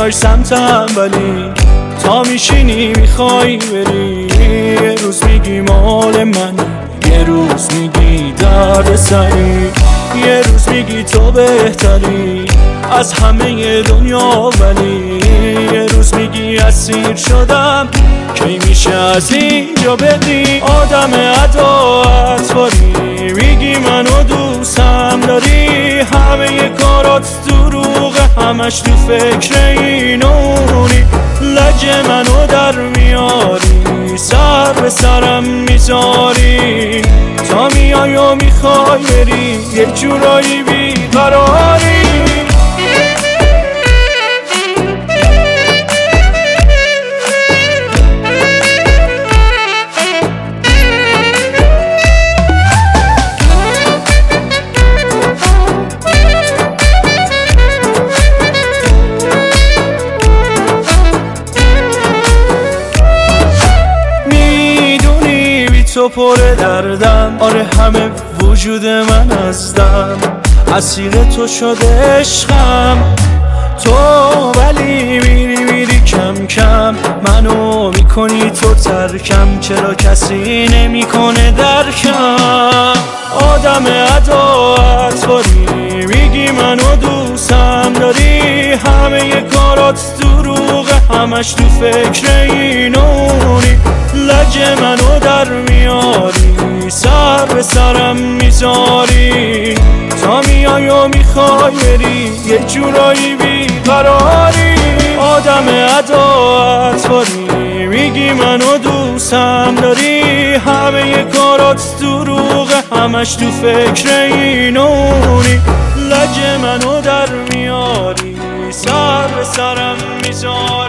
میای سمتم ولی تا میشینی میخوای بری. یه روز میگی مال من، یه روز میگی درد سری، یه روز میگی تو بهتری از همه دنیا ولی یه روز میگی اسیر شدم کی میشه از اینجا بری. آدم عداوتباری میگی منو دوستم داری، همه کارات دروغه همش تو فکر اینونی. لج منو در میاری سر به سرم میذاری، تا میای و میخوای بری یه جورایی بیقراری. تو پر دردم، آره همه وجود من از دم اسیر تو شده عشقم. تو ولی میری کم کم منو میکنی تو ترکم، چرا کسی نمیکنه درکم. آدم عداوتباری میگی منو دوستم داری، همه کارات دروغه همش تو فکر اینونی. لج منو در میاری سر به سرم میذاری، تا میای و میخوای بری یه جورایی بیقراری. آدم عداوتباری میگی منو دوستم داری، همه کارات دروغه همش تو فکر اینونی. لج منو در میاری سر به سرم میذاری.